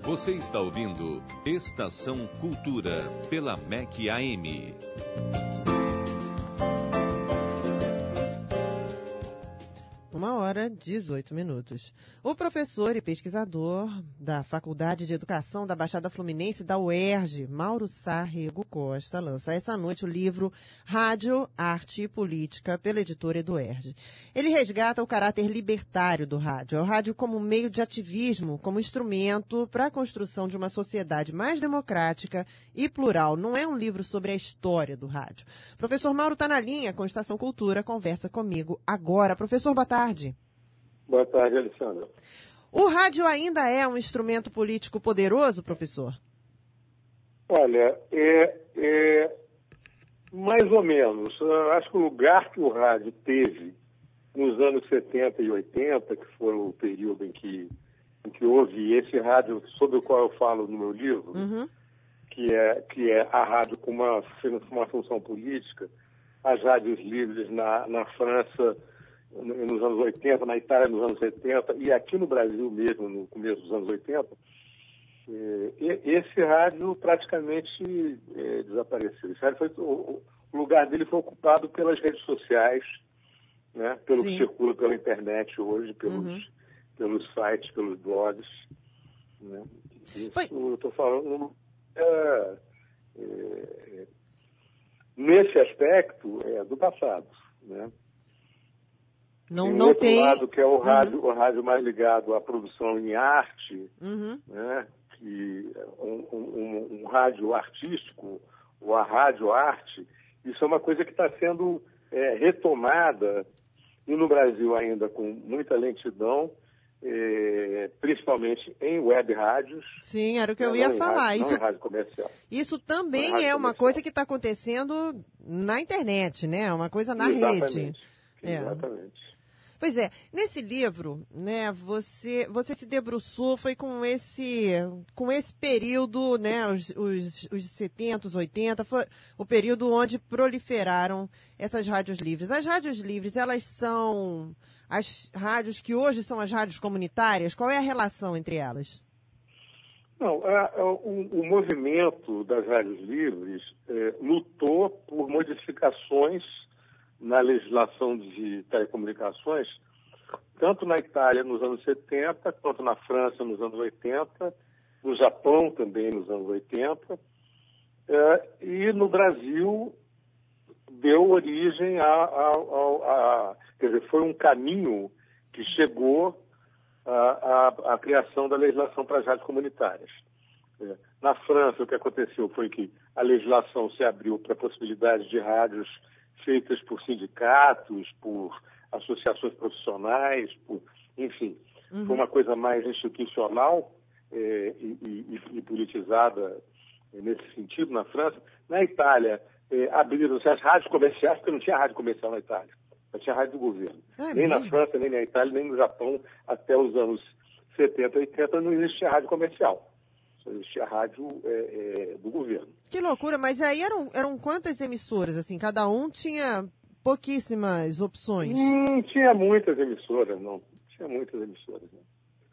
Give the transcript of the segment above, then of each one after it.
Você está ouvindo Estação Cultura, pela MEC AM. 1h18. O professor e pesquisador da Faculdade de Educação da Baixada Fluminense da UERJ, Mauro Sá Rego Costa, lança essa noite o livro Rádio, Arte e Política, pela editora EduERJ. Ele resgata o caráter libertário do rádio, o rádio como meio de ativismo, como instrumento para a construção de uma sociedade mais democrática e plural. Não é um livro sobre a história do rádio. Professor Mauro está na linha com Estação Cultura, conversa comigo agora. Professor, boa tarde. Boa tarde, Alessandra. O rádio ainda é um instrumento político poderoso, professor? Olha, mais ou menos. Eu acho que o lugar que o rádio teve nos anos 70 e 80, que foi o período em que houve esse rádio sobre o qual eu falo no meu livro, que é a rádio com uma função política, as rádios livres na França nos anos 80, na Itália nos anos 70 e aqui no Brasil mesmo, no começo dos anos 80, esse rádio praticamente desapareceu. Esse rádio o lugar dele foi ocupado pelas redes sociais, né, pelo que circula pela internet hoje, pelos sites, pelos blogs. Né. Isso eu estou falando nesse aspecto do passado, né? Não outro tem lado, que é o rádio mais ligado à produção em arte, né? Que um rádio artístico, ou a rádio arte, isso é uma coisa que está sendo retomada, e no Brasil ainda com muita lentidão, principalmente em web rádios. Sim, era o que eu ia falar. Não em rádio comercial. Isso também é uma coisa que está acontecendo na internet, né? Uma coisa na rede. Exatamente. Pois é, nesse livro, né, você se debruçou, foi com esse período, né, os 70, os 80, foi o período onde proliferaram essas rádios livres. As rádios livres, elas são as rádios que hoje são as rádios comunitárias? Qual é a relação entre elas? Não, o movimento das rádios livres lutou por modificações na legislação de telecomunicações, tanto na Itália nos anos 70, quanto na França nos anos 80, no Japão também nos anos 80, e no Brasil deu origem quer dizer, foi um caminho que chegou à criação da legislação para as rádios comunitárias. Na França, o que aconteceu foi que a legislação se abriu para a possibilidade de rádios feitas por sindicatos, por associações profissionais, enfim. Foi uma coisa mais institucional e politizada nesse sentido na França. Na Itália, abriram-se as rádios comerciais, porque não tinha rádio comercial na Itália, não tinha rádio do governo. Nem na França, nem na Itália, nem no Japão, até os anos 70, 80, não existia rádio comercial. Só existia rádio do governo. Que loucura, mas aí eram quantas emissoras, assim? Cada um tinha pouquíssimas opções. Tinha muitas emissoras, não. Tinha muitas emissoras, não.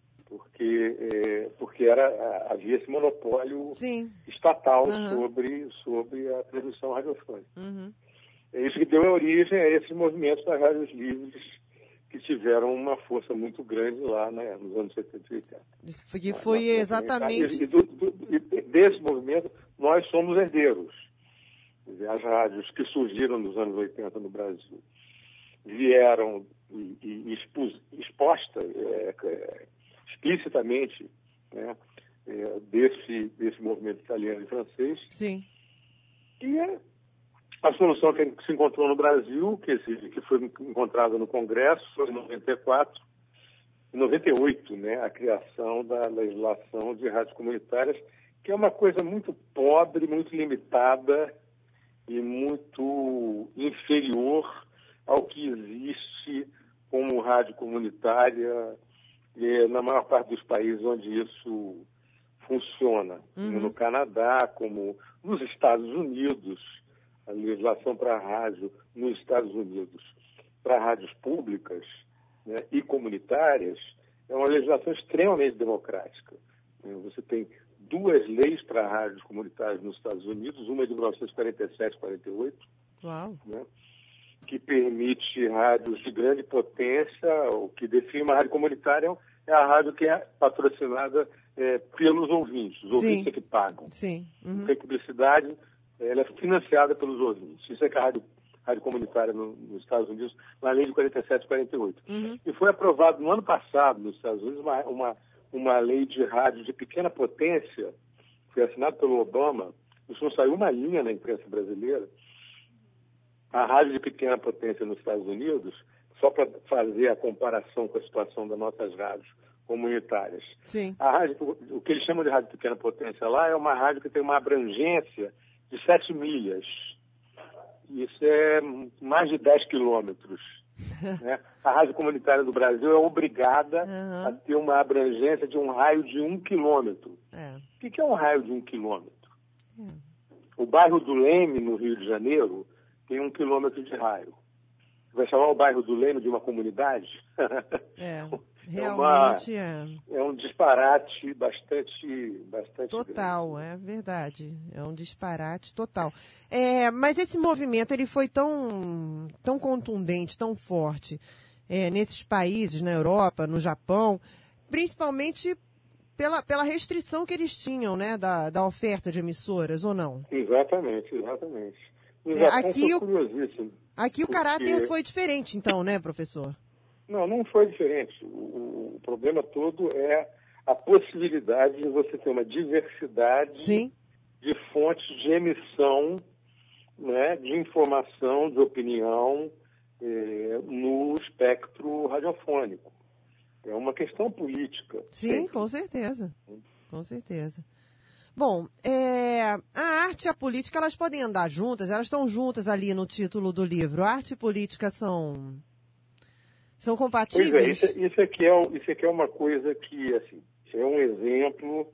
Porque havia esse monopólio estatal sobre a transmissão radiofônica. É isso que deu origem a esses movimentos das rádios livres, que tiveram uma força muito grande lá, né, nos anos 70 e 80. Que foi exatamente... E desse movimento, nós somos herdeiros. Quer dizer, as rádios que surgiram nos anos 80 no Brasil vieram expostas explicitamente, né, desse movimento italiano e francês. Sim. E a solução que se encontrou no Brasil, que foi encontrada no Congresso, foi em 94, em 98, né, a criação da legislação de rádios comunitárias, que é uma coisa muito pobre, muito limitada e muito inferior ao que existe como rádio comunitária na maior parte dos países onde isso funciona, como no Canadá, como nos Estados Unidos. A legislação para a rádio nos Estados Unidos, para rádios públicas, né, e comunitárias, é uma legislação extremamente democrática. Você tem duas leis para rádios comunitárias nos Estados Unidos, uma de 1947 e 48, Uau. né, que permite rádios de grande potência. O que define uma rádio comunitária é a rádio que é patrocinada pelos ouvintes. Os ouvintes é que pagam. Sim. Uhum. Não tem publicidade, ela é financiada pelos ouvintes. Isso é que é a rádio comunitária nos Estados Unidos, na lei de 47 e 48. Uhum. E foi aprovado no ano passado, nos Estados Unidos, uma lei de rádio de pequena potência, foi assinada pelo Obama. Isso não saiu uma linha na imprensa brasileira. A rádio de pequena potência nos Estados Unidos, só para fazer a comparação com a situação das nossas rádios comunitárias. Sim. A rádio, o que eles chamam de rádio de pequena potência lá, é uma rádio que tem uma abrangência de 7 milhas. Isso é mais de 10 quilômetros. Né? A rádio comunitária do Brasil é obrigada a ter uma abrangência de um raio de 1 quilômetro. O que é um raio de 1 quilômetro? O bairro do Leme, no Rio de Janeiro, tem 1 quilômetro de raio. Vai chamar o bairro do Leme de uma comunidade? Realmente é um disparate bastante total, grande. É verdade. É um disparate total. Mas esse movimento ele foi tão contundente, tão forte nesses países, na Europa, no Japão, principalmente pela restrição que eles tinham, né, da oferta de emissoras, ou não? Exatamente. No Japão foi curiosíssimo. Aqui o caráter foi diferente, então, né, professor? Não foi diferente. O problema todo é a possibilidade de você ter uma diversidade de fontes de emissão, né, de informação, de opinião no espectro radiofônico. É uma questão política. Sim, sempre. Com certeza. Com certeza. Bom, a arte e a política, elas podem andar juntas, elas estão juntas ali no título do livro. Arte e política são compatíveis? Pois isso aqui é uma coisa que, assim, é um exemplo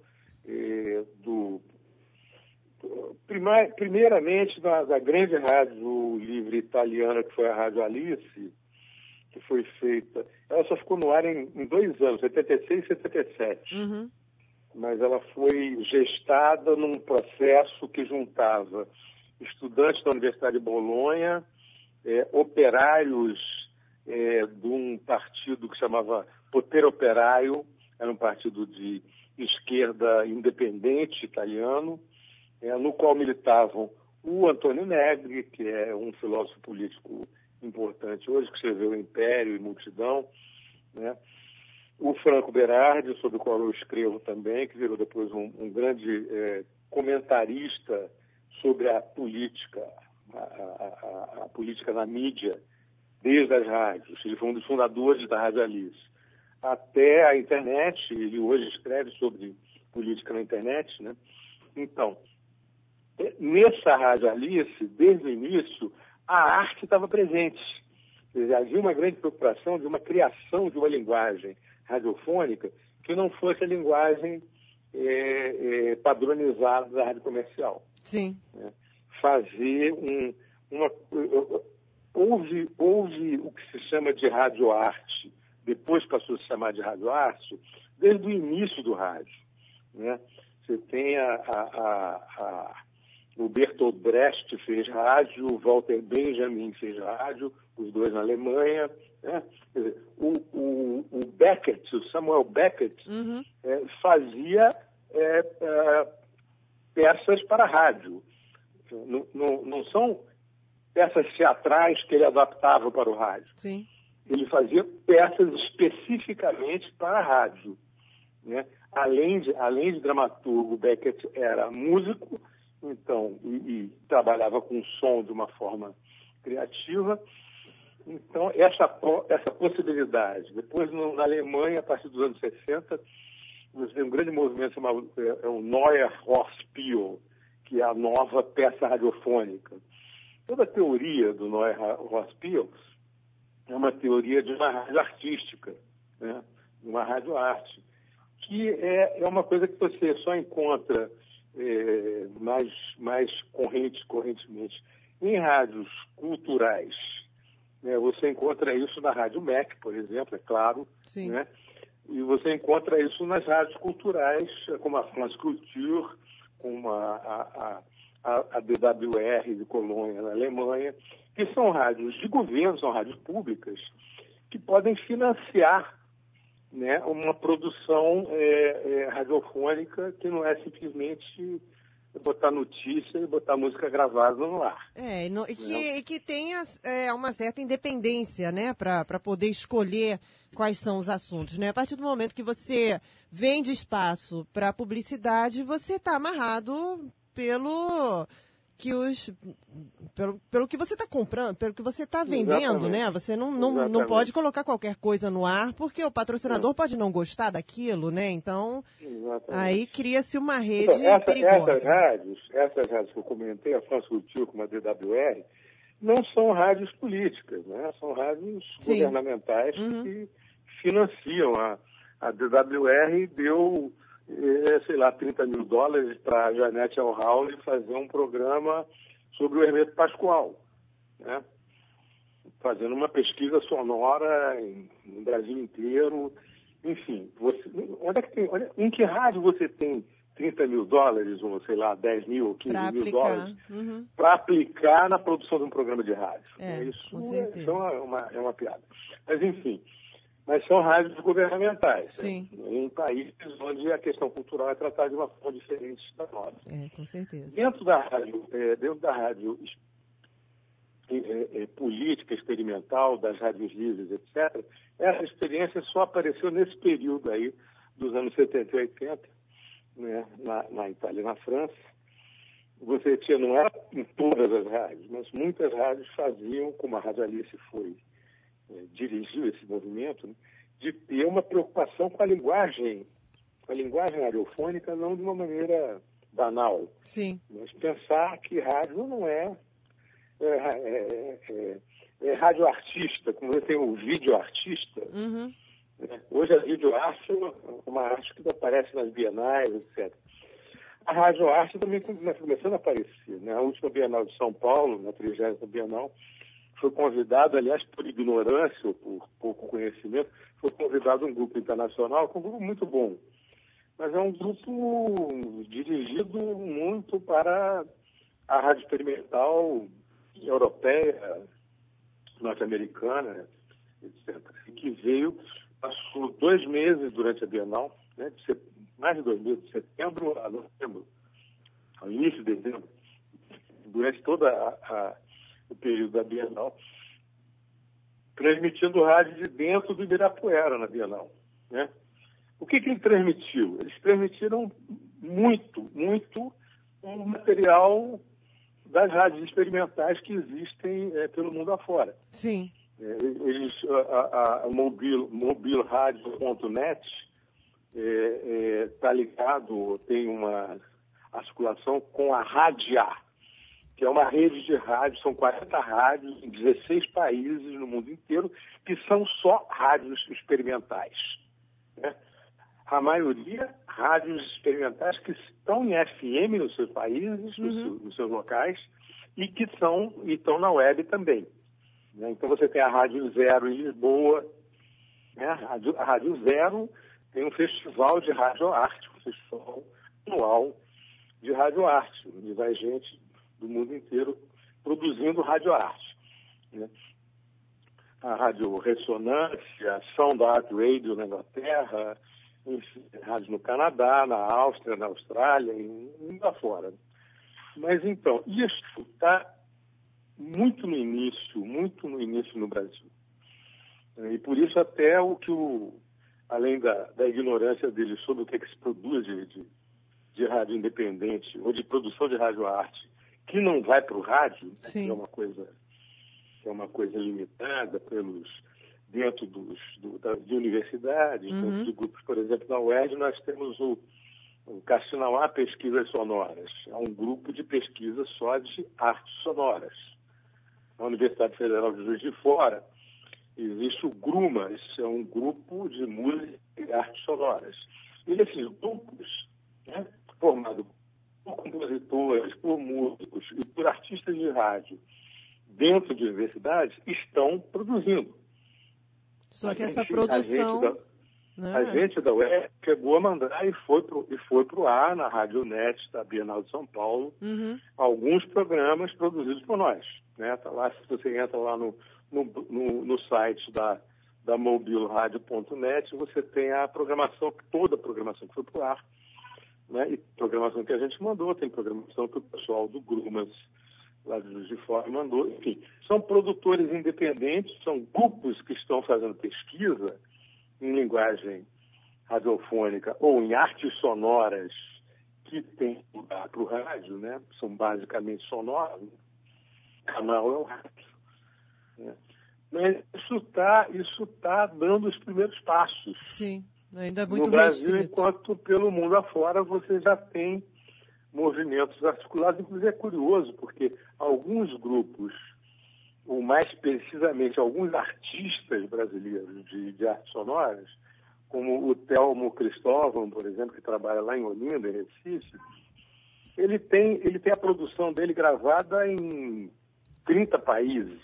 primeiramente da grande rádio livre italiana, que foi a Rádio Alice, que foi feita. Ela só ficou no ar em 2 anos, 76 e 77. Uhum. Mas ela foi gestada num processo que juntava estudantes da Universidade de Bolonha, operários de um partido que chamava Potere Operaio, era um partido de esquerda independente italiano, no qual militavam o Antônio Negri, que é um filósofo político importante hoje, que escreveu Império e Multidão, né? O Franco Berardi, sobre o qual eu escrevo também, que virou depois um grande comentarista sobre a política, a política na mídia, desde as rádios. Ele foi um dos fundadores da Rádio Alice. Até a internet, ele hoje escreve sobre política na internet, né? Então, nessa Rádio Alice, desde o início, a arte estava presente. Havia uma grande preocupação de uma criação de uma linguagem radiofônica que não fosse a linguagem padronizada da rádio comercial. Sim. Fazer houve o que se chama de radioarte, depois passou a se chamar de radioarte, desde o início do rádio, né? Você tem o Bertolt Brecht fez rádio, o Walter Benjamin fez rádio, os dois na Alemanha, né? Quer dizer, o Beckett, o Samuel Beckett, fazia peças para rádio. Não são peças teatrais que ele adaptava para o rádio. Sim. Ele fazia peças especificamente para a rádio, né? Além de dramaturgo, Beckett era músico, então, e trabalhava com som de uma forma criativa. Então, essa possibilidade. Depois, na Alemanha, a partir dos anos 60, você tem um grande movimento chamado o Neue Hörspiel, que é a nova peça radiofônica. Toda a teoria do Neue Hörspiel é uma teoria de uma rádio artística, né? Uma radioarte, que é uma coisa que você só encontra mais correntemente em rádios culturais. Você encontra isso na Rádio MEC, por exemplo, é claro. Sim. Né? E você encontra isso nas rádios culturais, como a France Culture, como a DWR de Colônia, na Alemanha, que são rádios de governo, são rádios públicas, que podem financiar, né, uma produção radiofônica que não é simplesmente botar notícia e botar música gravada no ar. E que tenha uma certa independência, né, para poder escolher quais são os assuntos, né? A partir do momento que você vende espaço para publicidade, você está amarrado pelo que você está comprando, pelo que você está vendendo, né? Você não pode colocar qualquer coisa no ar, porque o patrocinador pode não gostar daquilo, né? Então, aí cria-se uma rede perigosa. Essas rádios que eu comentei, a France Culture como a DWR, não são rádios políticas, né? São rádios governamentais que financiam. A DWR deu, sei lá, $30 mil para a Janete Alhauli fazer um programa sobre o Hermeto Pascoal, né? Fazendo uma pesquisa sonora no Brasil inteiro. Enfim, em que rádio você tem $30 mil, ou sei lá, 10 mil ou 15 mil dólares para aplicar na produção de um programa de rádio? Isso é uma piada. Mas, enfim, são rádios governamentais, né? Em países onde a questão cultural é tratada de uma forma diferente da nossa. Com certeza. Dentro da rádio política experimental, das rádios livres, etc., essa experiência só apareceu nesse período aí dos anos 70 e 80, né, na Itália e na França. Você tinha, não era em todas as rádios, mas muitas rádios faziam, como a Rádio Alice dirigiu esse movimento, né, de ter uma preocupação com a linguagem radiofônica, não de uma maneira banal. Sim. Mas pensar que rádio não é radioartista, como você tem o videoartista. Hoje a videoarte é uma arte que aparece nas bienais, etc. A radioarte também está começando a aparecer, né? A última Bienal de São Paulo, na 30ª Bienal, foi convidado, aliás, por ignorância ou por pouco conhecimento, foi convidado um grupo internacional, que é um grupo muito bom, mas é um grupo dirigido muito para a rádio experimental europeia, norte-americana, etc. E que passou 2 meses durante a Bienal, né, mais de 2 meses, de setembro a novembro, ao início de dezembro, durante todo o período da Bienal, transmitindo rádio de dentro do Ibirapuera na Bienal, né? O que ele transmitiu? Eles transmitiram muito o material das rádios experimentais que existem pelo mundo afora. Sim. A mobilradio.net está ligado, tem uma articulação com a Radia, que é uma rede de rádios, são 40 rádios em 16 países no mundo inteiro, que são só rádios experimentais, né? A maioria, rádios experimentais que estão em FM nos seus países, nos seus locais, e que estão na web também, né? Então você tem a Rádio Zero em Lisboa, né? A Rádio Zero tem um festival de radioarte, um festival anual de radioarte, onde vai gente do mundo inteiro produzindo radioarte, né? A Rádio Ressonância, a Sound Art Radio na Inglaterra, enfim, rádio no Canadá, na Áustria, na Austrália e mundo afora. Mas então, isso está muito no início no Brasil. E por isso até além da ignorância deles sobre o que se produz de rádio independente ou de produção de radioarte, que não vai para o rádio, né, que é uma coisa limitada dentro de universidades, dentro de grupos. Por exemplo, na UERJ nós temos o Cassinauá Pesquisas Sonoras. É um grupo de pesquisa só de artes sonoras. Na Universidade Federal de Juiz de Fora existe o GRUMAS, é um grupo de música e artes sonoras. E esses grupos, né, formados por compositores, por músicos e por artistas de rádio dentro de universidades, estão produzindo. Só que essa produção A gente da UERJ chegou a mandar e foi pro ar na Rádio Net da Bienal de São Paulo, alguns programas produzidos por nós. Né? Tá lá, se você entra lá no site da mobilradio.net, você tem a programação, toda a programação que foi pro ar. Né? E programação que a gente mandou, tem programação que o pessoal do Grumas, lá de Juiz de Fora, mandou. Enfim, são produtores independentes, são grupos que estão fazendo pesquisa em linguagem radiofônica ou em artes sonoras que tem lugar para o rádio, né? São basicamente sonoras. O canal é o rádio. Né? Mas isso tá dando os primeiros passos. Sim, ainda muito no Brasil, restrito. Enquanto pelo mundo afora você já tem movimentos articulados. Inclusive é curioso, porque alguns grupos, ou mais precisamente alguns artistas brasileiros de artes sonoras, como o Telmo Cristóvão, por exemplo, que trabalha lá em Olinda, em Recife, ele tem a produção dele gravada em 30 países.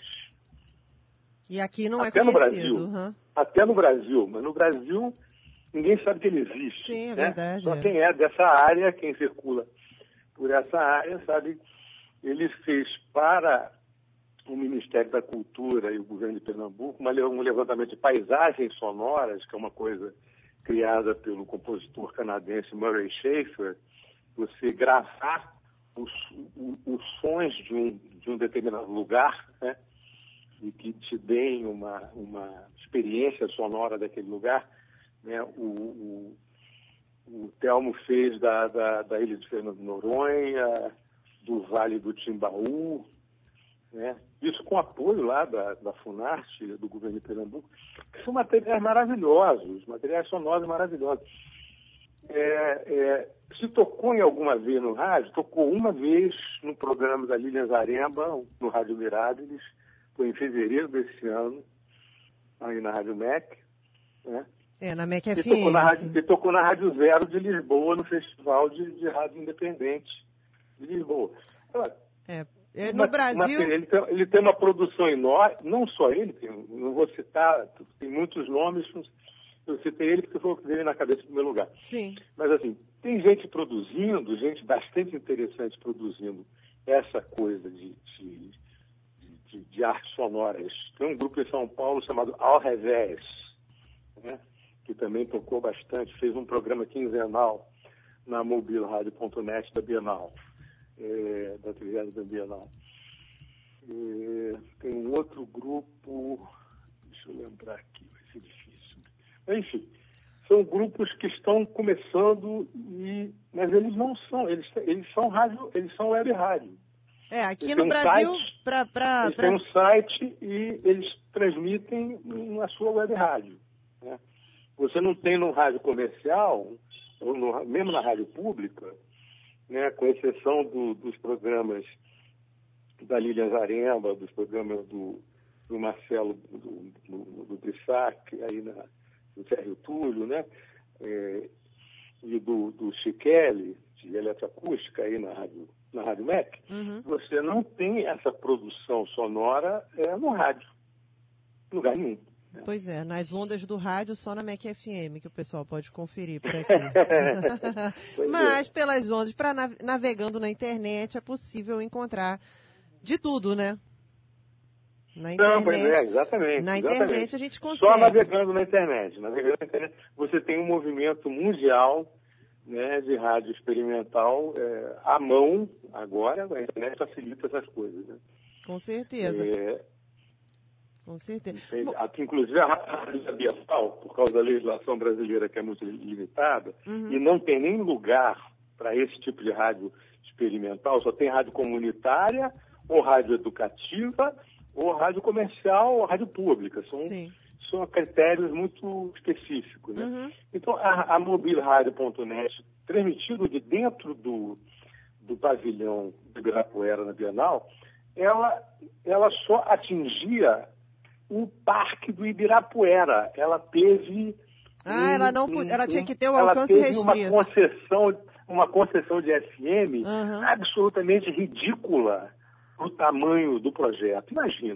E aqui não até é no conhecido. Brasil. Até no Brasil, mas no Brasil ninguém sabe que ele existe. Sim, é né? verdade. Só quem é dessa área, quem circula por essa área, sabe? Ele fez para o Ministério da Cultura e o governo de Pernambuco um levantamento de paisagens sonoras, que é uma coisa criada pelo compositor canadense Murray Schafer. Você gravar os sons de um determinado lugar, né? E que te deem uma experiência sonora daquele lugar. Né? O Telmo fez da ilha de Fernando de Noronha, do Vale do Timbaú, né? Isso com apoio lá da Funarte, do governo de Pernambuco, que são materiais maravilhosos, materiais sonoros maravilhosos. Se tocou em alguma vez no rádio, tocou uma vez no programa da Lilian Zaremba, no Rádio Mirábiles, foi em fevereiro desse ano, aí na Rádio MEC, né? Na MEC FM. E tocou na Rádio Zero de Lisboa, no Festival de Rádio Independente de Lisboa. No Brasil... Ele tem uma produção enorme, não só ele, não vou citar, tem muitos nomes, eu citei ele porque foi o que veio na cabeça em primeiro lugar. Sim. Mas assim, tem gente produzindo, gente bastante interessante produzindo essa coisa de artes sonoras. Tem um grupo em São Paulo chamado Ao Revés, né? Que também tocou bastante, fez um programa quinzenal na mobilradio.net da Bienal, da atividade da Bienal. Tem um outro grupo, deixa eu lembrar aqui, vai ser difícil. Enfim, são grupos que estão começando, mas eles não são, eles são rádio, eles são web rádio. Aqui no Brasil, eles têm um site e eles transmitem na sua web rádio. Né? Você não tem no rádio comercial, ou mesmo na rádio pública, né, com exceção dos programas da Lilian Zaremba, dos programas do Marcelo, do Brissac, aí do Sérgio Túlio, né, e do Chiquelli, de eletroacústica, aí na Rádio MEC, você não tem essa produção sonora no rádio, em lugar nenhum. Pois é, nas ondas do rádio, só na MEC FM, que o pessoal pode conferir por aqui. Mas pelas ondas, navegando na internet, é possível encontrar de tudo, né? Na internet, exatamente. Na internet a gente consegue. Só navegando na internet. Você tem um movimento mundial, né, de rádio experimental à mão agora, a internet facilita essas coisas. Né? Com certeza. Com certeza. Inclusive a rádio ambiental, por causa da legislação brasileira que é muito limitada, e não tem nem lugar para esse tipo de rádio experimental, só tem rádio comunitária, ou rádio educativa, ou rádio comercial, ou rádio pública. São critérios muito específicos. Né? Então, a mobilradio.net, transmitido de dentro do pavilhão do Ibirapuera na Bienal, ela só atingia o Parque do Ibirapuera. Ela teve... ela tinha que ter um alcance restrito. Uma concessão de FM absolutamente ridícula para o tamanho do projeto. Imagina.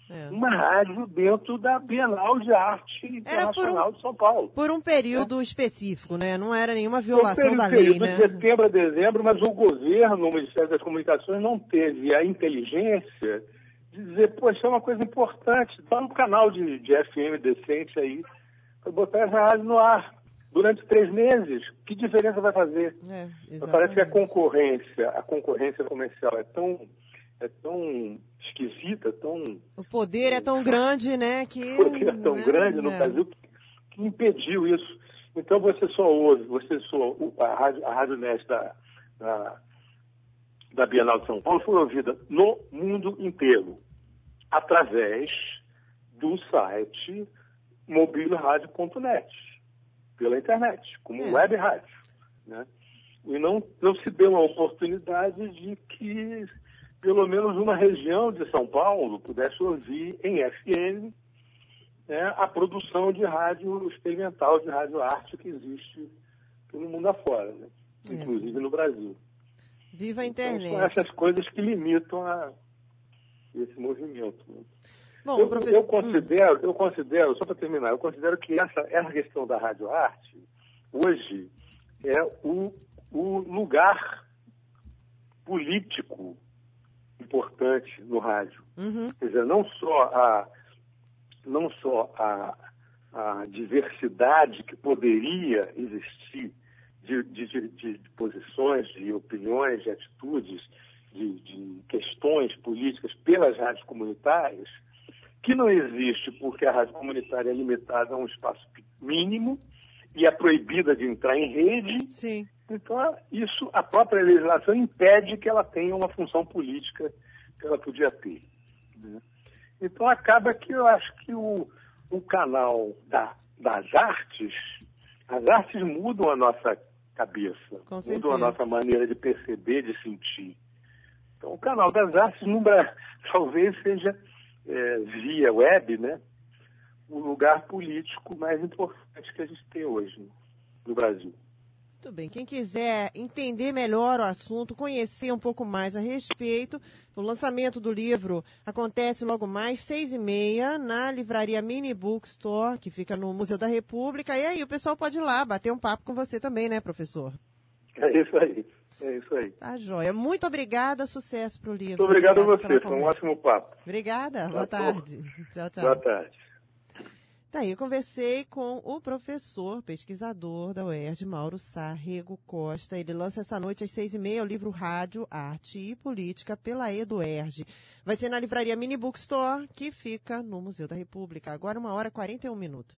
uma rádio dentro da Bienal de Arte Internacional de São Paulo. Por um período específico, né? Não era nenhuma violação da lei, né? De setembro a dezembro, mas o governo, o Ministério das Comunicações, não teve a inteligência de dizer, poxa, é uma coisa importante, dá um canal de FM decente aí, para botar essa rádio no ar durante 3 meses. Que diferença vai fazer? Parece que a concorrência comercial é tão esquisita, o poder é tão grande, né? O poder é tão grande no Brasil que impediu isso. Então você só ouve, a Rádio Net da Bienal de São Paulo foi ouvida no mundo inteiro, através do site mobileradio.net, pela internet, como web rádio, né? E não se deu a oportunidade de que pelo menos uma região de São Paulo pudesse ouvir em FM, né, a produção de rádio experimental, de rádio arte que existe pelo mundo afora, né? Inclusive no Brasil. Viva a internet. Então, são essas coisas que limitam esse movimento, né? Bom, eu considero, só para terminar, eu considero que essa questão da rádio arte hoje é o lugar político importante no rádio. Quer dizer, não só a diversidade que poderia existir de posições, de opiniões, de atitudes, de questões políticas pelas rádios comunitárias, que não existe porque a rádio comunitária é limitada a um espaço mínimo e é proibida de entrar em rede. Sim. Então, a própria legislação impede que ela tenha uma função política que ela podia ter, né? Então, acaba que eu acho que o canal das artes, as artes mudam a nossa cabeça, mudam a nossa maneira de perceber, de sentir. Então, o canal das artes, talvez seja, via web, né, o lugar político mais importante que a gente tem hoje no Brasil. Muito bem. Quem quiser entender melhor o assunto, conhecer um pouco mais a respeito, o lançamento do livro acontece logo mais 6h30 na livraria Mini Bookstore, que fica no Museu da República. E aí o pessoal pode ir lá bater um papo com você também, né, professor? É isso aí. Tá joia. Muito obrigada, sucesso pro livro. Muito obrigado a você, foi um ótimo papo. Obrigada, boa tarde. Tchau, tchau. Boa tarde. Tá aí, eu conversei com o professor, pesquisador da UERJ, Mauro Sá Rego Costa. Ele lança essa noite às 6h30 o livro Rádio, Arte e Política pela EduERJ. Vai ser na livraria Mini Bookstore, que fica no Museu da República. Agora 1h41.